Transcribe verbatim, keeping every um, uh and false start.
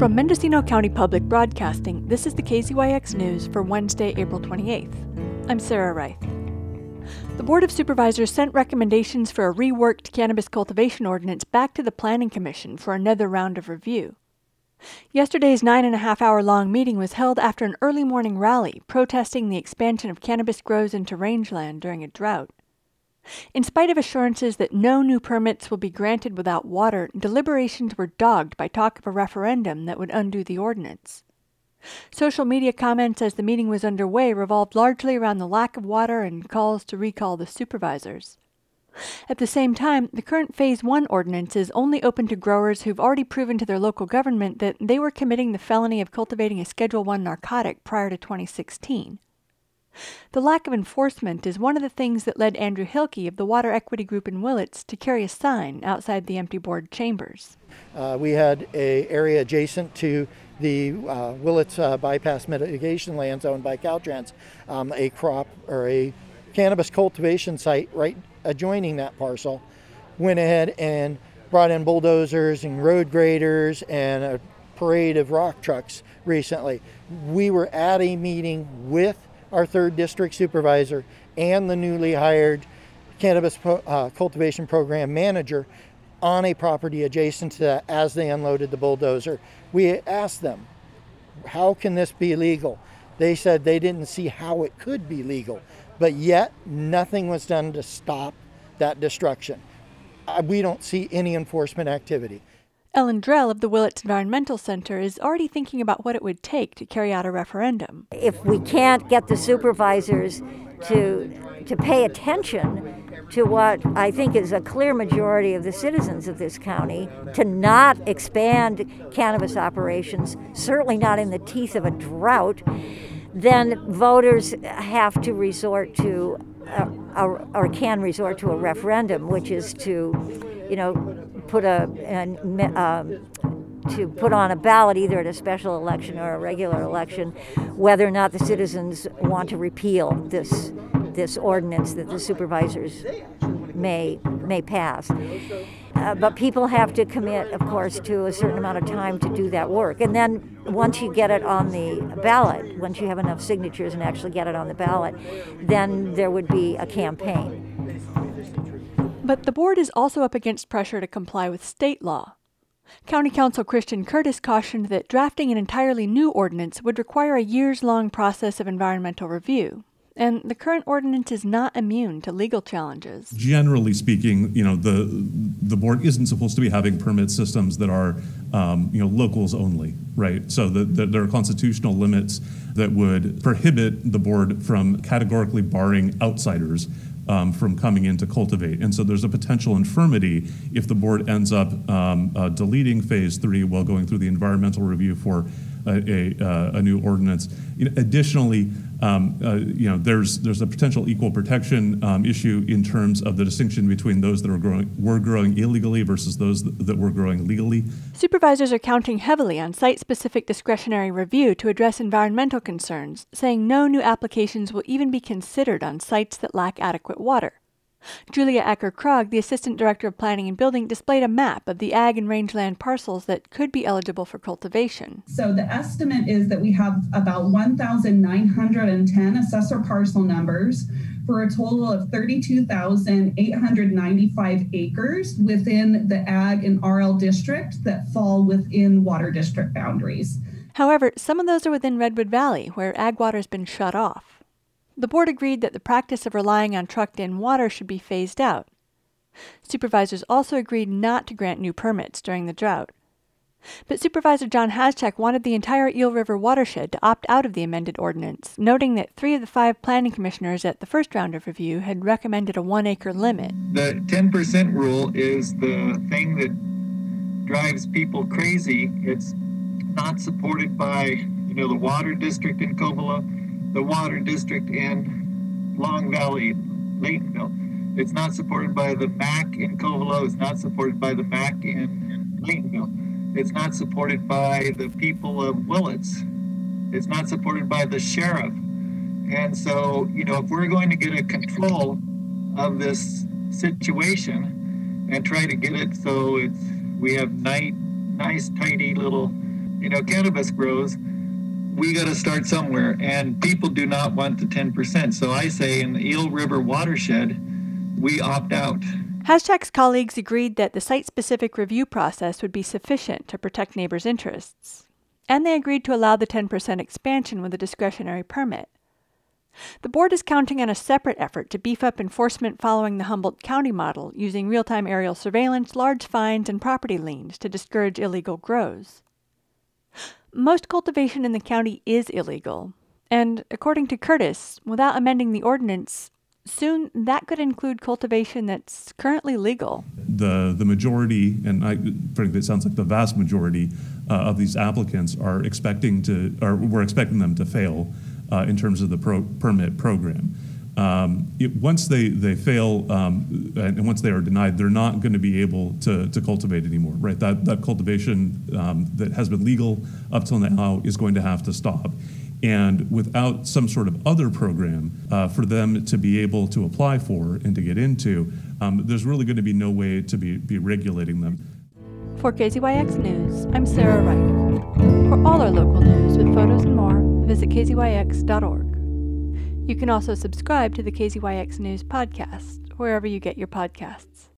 From Mendocino County Public Broadcasting, this is the K Z Y X News for Wednesday, April twenty-eighth. I'm Sarah Reith. The Board of Supervisors sent recommendations for a reworked cannabis cultivation ordinance back to the Planning Commission for another round of review. Yesterday's nine and a half hour long meeting was held after an early morning rally protesting the expansion of cannabis grows into rangeland during a drought. In spite of assurances that no new permits will be granted without water, deliberations were dogged by talk of a referendum that would undo the ordinance. Social media comments as the meeting was underway revolved largely around the lack of water and calls to recall the supervisors. At the same time, the current Phase one ordinance is only open to growers who've already proven to their local government that they were committing the felony of cultivating a Schedule one narcotic prior to twenty sixteen. The lack of enforcement is one of the things that led Andrew Hilke of the Water Equity Group in Willits to carry a sign outside the empty board chambers. Uh, we had a area adjacent to the uh, Willits uh, bypass mitigation lands owned by Caltrans, um, a crop or a cannabis cultivation site right adjoining that parcel. Went ahead and brought in bulldozers and road graders and a parade of rock trucks recently. We were at a meeting with our third district supervisor and the newly hired cannabis pro, uh, cultivation program manager on a property adjacent to that as they unloaded the bulldozer. We asked them, how can this be legal? They said they didn't see how it could be legal, but yet nothing was done to stop that destruction. Uh, we don't see any enforcement activity. Ellen Drell of the Willits Environmental Center is already thinking about what it would take to carry out a referendum. If we can't get the supervisors to to pay attention to what I think is a clear majority of the citizens of this county, to not expand cannabis operations, certainly not in the teeth of a drought, then voters have to resort to, a, a, or can resort to a referendum, which is to, you know, put a, an, um, to put on a ballot, either at a special election or a regular election, whether or not the citizens want to repeal this this ordinance that the supervisors may may pass. Uh, but people have to commit, of course, to a certain amount of time to do that work. And then once you get it on the ballot, once you have enough signatures and actually get it on the ballot, then there would be a campaign. But the board is also up against pressure to comply with state law. County Counsel Christian Curtis cautioned that drafting an entirely new ordinance would require a years-long process of environmental review. And the current ordinance is not immune to legal challenges. Generally speaking, you know, the the board isn't supposed to be having permit systems that are, um, you know, locals only, right? So that the, there are constitutional limits that would prohibit the board from categorically barring outsiders um, from coming in to cultivate. And so there's a potential infirmity if the board ends up um, uh, deleting phase three while going through the environmental review for a, a, uh, a new ordinance. You know, additionally, Um, uh, you know, there's there's a potential equal protection um, issue in terms of the distinction between those that are growing were growing illegally versus those that, that were growing legally. Supervisors are counting heavily on site-specific discretionary review to address environmental concerns, saying no new applications will even be considered on sites that lack adequate water. Julia Acker-Krog, the Assistant Director of Planning and Building, displayed a map of the ag and rangeland parcels that could be eligible for cultivation. So the estimate is that we have about one thousand nine hundred ten assessor parcel numbers for a total of thirty-two thousand eight hundred ninety-five acres within the ag and R L district that fall within water district boundaries. However, some of those are within Redwood Valley, where ag water has been shut off. The board agreed that the practice of relying on trucked-in water should be phased out. Supervisors also agreed not to grant new permits during the drought. But Supervisor John Haschak wanted the entire Eel River watershed to opt out of the amended ordinance, noting that three of the five planning commissioners at the first round of review had recommended a one-acre limit. The ten percent rule is the thing that drives people crazy. It's not supported by, you know, the water district in Covelo, the water district in Long Valley, Laytonville. It's not supported by the M A C in Covelo. It's not supported by the M A C in, in Laytonville. It's not supported by the people of Willits. It's not supported by the sheriff. And so, you know, if we're going to get a control of this situation and try to get it so it's we have nice, nice, tidy little you know, cannabis grows, we got to start somewhere, and people do not want the ten percent. So I say in the Eel River watershed, we opt out. Haschak's colleagues agreed that the site-specific review process would be sufficient to protect neighbors' interests, and they agreed to allow the ten percent expansion with a discretionary permit. The board is counting on a separate effort to beef up enforcement following the Humboldt County model, using real-time aerial surveillance, large fines, and property liens to discourage illegal grows. Most cultivation in the county is illegal, and according to Curtis, without amending the ordinance, soon that could include cultivation that's currently legal. The the majority, and I frankly it sounds like the vast majority uh, of these applicants are expecting to, or we're expecting them to fail uh, in terms of the pro- permit program. Um, it, once they, they fail um, and once they are denied, they're not going to be able to, to cultivate anymore, right? That, that cultivation um, that has been legal up till now is going to have to stop. And without some sort of other program uh, for them to be able to apply for and to get into, um, there's really going to be no way to be, be regulating them. For K Z Y X News, I'm Sarah Wright. For all our local news with photos and more, visit k z y x dot org. You can also subscribe to the K Z Y X News podcast, wherever you get your podcasts.